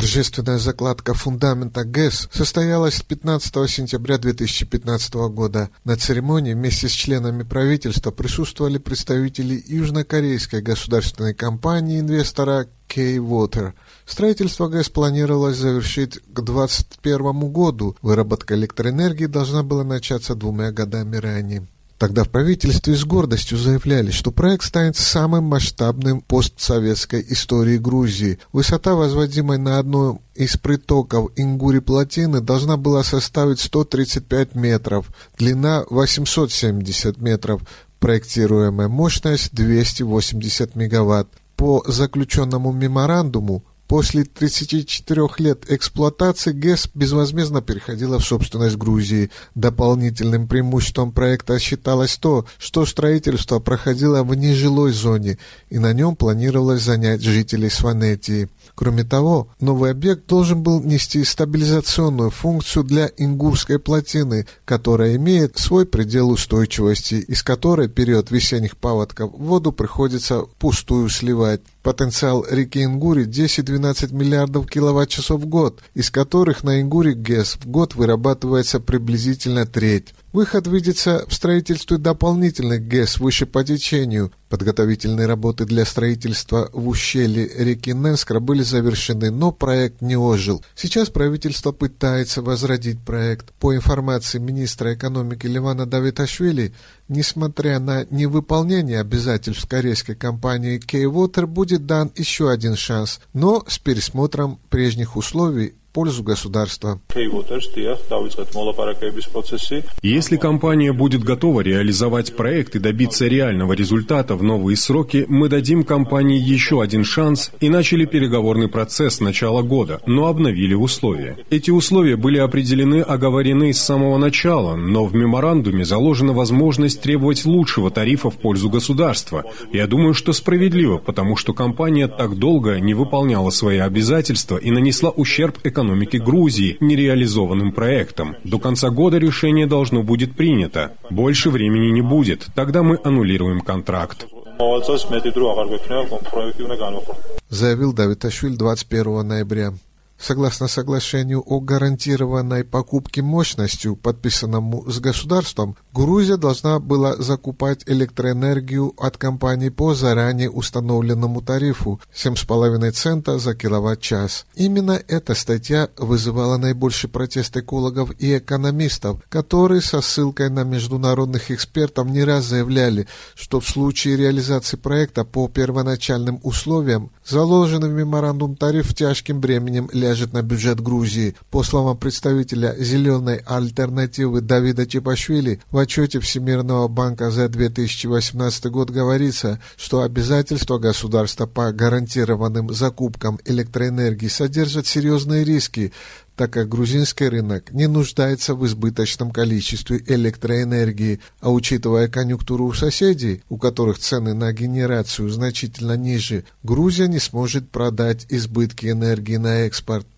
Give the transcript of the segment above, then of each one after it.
Торжественная закладка фундамента ГЭС состоялась 15 сентября 2015 года. На церемонии вместе с членами правительства присутствовали представители южнокорейской государственной компании-инвестора K-Water. Строительство ГЭС планировалось завершить к 2021 году. Выработка электроэнергии должна была начаться 2 годами ранее. Тогда в правительстве с гордостью заявляли, что проект станет самым масштабным постсоветской истории Грузии. Высота, возводимой на одном из притоков Ингури-плотины, должна была составить 135 метров, длина 870 метров, проектируемая мощность 280 мегаватт. По заключенному меморандуму, после 34 лет эксплуатации ГЭС безвозмездно переходила в собственность Грузии. Дополнительным преимуществом проекта считалось то, что строительство проходило в нежилой зоне, и на нем планировалось занять жителей Сванетии. Кроме того, новый объект должен был нести стабилизационную функцию для Ингурской плотины, которая имеет свой предел устойчивости, из которой в период весенних паводков воду приходится впустую сливать. Потенциал реки Ингури 10-12 миллиардов киловатт-часов в год, из которых на Ингури ГЭС в год вырабатывается приблизительно треть. Выход видится в строительстве дополнительных ГЭС выше по течению. Подготовительные работы для строительства в ущелье реки Ненскра были завершены, но проект не ожил. Сейчас правительство пытается возродить проект. По информации министра экономики Левана Давиташвили, несмотря на невыполнение обязательств корейской компании K-Water, будет дан еще один шанс, но с пересмотром прежних условий в пользу государства. Если компания будет готова реализовать проект и добиться реального результата в новые сроки, мы дадим компании еще один шанс и начали переговорный процесс с начала года, но обновили условия. Эти условия были оговорены с самого начала, но в меморандуме заложена возможность требовать лучшего тарифа в пользу государства. Я думаю, что справедливо, потому что компания так долго не выполняла свои обязательства и нанесла ущерб экономике Грузии нереализованным проектом. До конца года решение должно будет принято. Больше времени не будет, тогда мы аннулируем контракт. Заявил Давиташвили 21 ноября. Согласно соглашению о гарантированной покупке мощностью, подписанному с государством, Грузия должна была закупать электроэнергию от компаний по заранее установленному тарифу 7,5 цента за киловатт-час. Именно эта статья вызывала наибольший протест экологов и экономистов, которые со ссылкой на международных экспертов не раз заявляли, что в случае реализации проекта по первоначальным условиям заложенный в меморандум тариф тяжким бременем ляжет на бюджет Грузии. По словам представителя «Зеленой альтернативы» Давида Чепашвили, в отчете Всемирного банка за 2018 год говорится, что обязательства государства по гарантированным закупкам электроэнергии содержат серьезные риски, так как грузинский рынок не нуждается в избыточном количестве электроэнергии, а учитывая конъюнктуру у соседей, у которых цены на генерацию значительно ниже, Грузия не сможет продать избытки энергии на экспорт.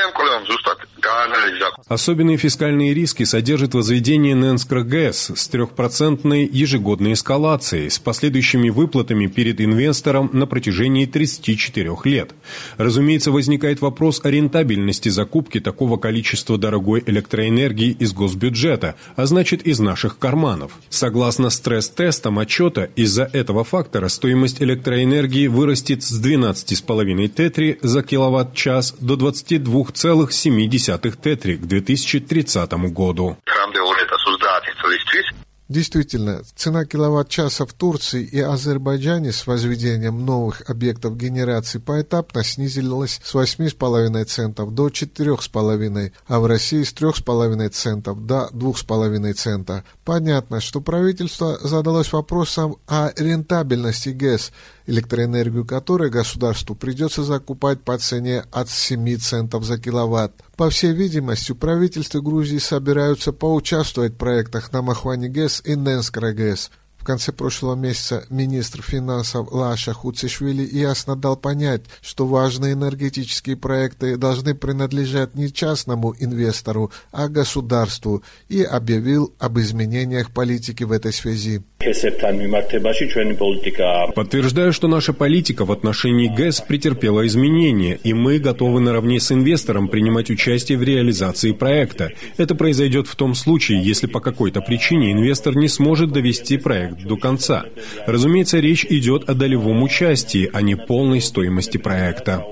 Особенные фискальные риски содержит возведение Ненскра ГЭС с 3% ежегодной эскалацией с последующими выплатами перед инвестором на протяжении 34 лет. Разумеется, возникает вопрос о рентабельности закупки такого количества дорогой электроэнергии из госбюджета, а значит из наших карманов. Согласно стресс-тестам отчета, из-за этого фактора стоимость электроэнергии вырастет с 12,5 тетри за киловатт-час до 22,7 тетри к 2030 году. Действительно, цена киловатт-часа в Турции и Азербайджане с возведением новых объектов генерации поэтапно снизилась с 8,5 центов до 4,5, а в России с 3,5 центов до 2,5 цента. Понятно, что правительство задалось вопросом о рентабельности ГЭС, электроэнергию которой государству придется закупать по цене от 7 центов за киловатт. По всей видимости, в правительстве Грузии собираются поучаствовать в проектах на Махвани ГЭС и Ненскра ГЭС. В В конце прошлого месяца министр финансов Лаша Хуцишвили ясно дал понять, что важные энергетические проекты должны принадлежать не частному инвестору, а государству, и объявил об изменениях политики в этой связи. Подтверждаю, что наша политика в отношении ГЭС претерпела изменения, и мы готовы наравне с инвестором принимать участие в реализации проекта. Это произойдет в том случае, если по какой-то причине инвестор не сможет довести проект до конца. Разумеется, речь идет о долевом участии, а не полной стоимости проекта,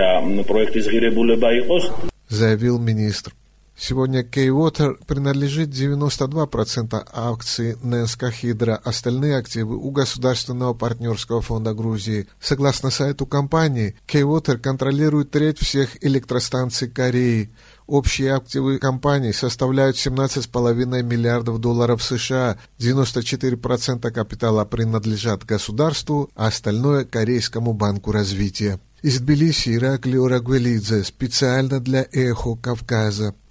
заявил министр. Сегодня K-Water принадлежит 92% акций Ненска Хидро, остальные активы у Государственного партнерского фонда Грузии. Согласно сайту компании, K-Water контролирует треть всех электростанций Кореи. Общие активы компании составляют $17,5 миллиардов США, 94% капитала принадлежат государству, а остальное – Корейскому банку развития. Из Тбилиси Ираклий Орагвелидзе специально для «Эхо Кавказа».